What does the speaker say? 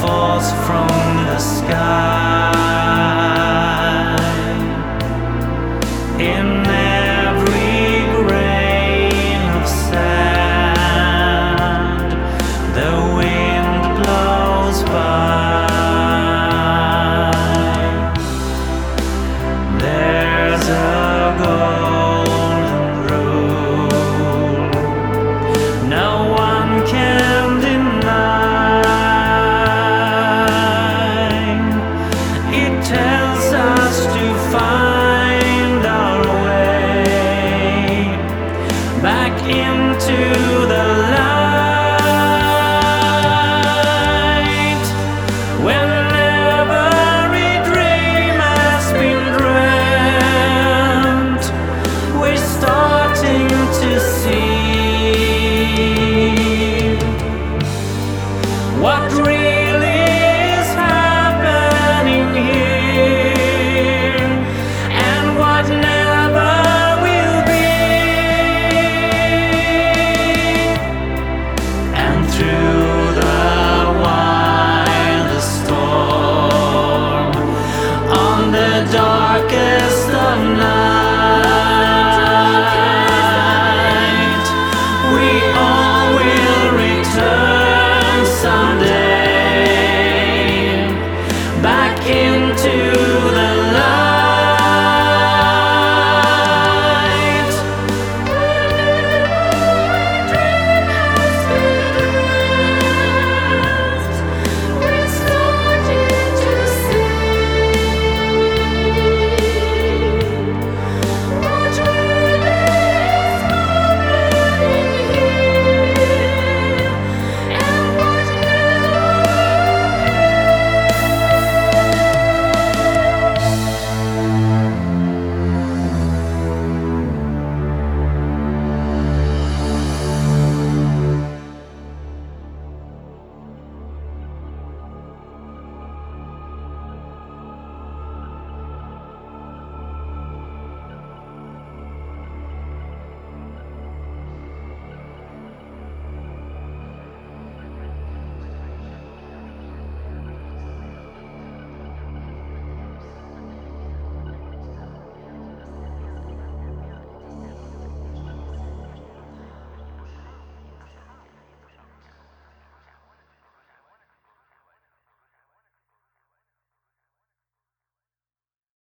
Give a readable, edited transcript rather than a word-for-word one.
falls from the sky. In every grain of sand, the wind blows by. There's a golden rule no one can deny. It tells us to find our way back into the light. Whenever every dream has been dreamt, we're starting to see what really is happening here, and what never will be. And through the wildest storm, on the darkest of nights,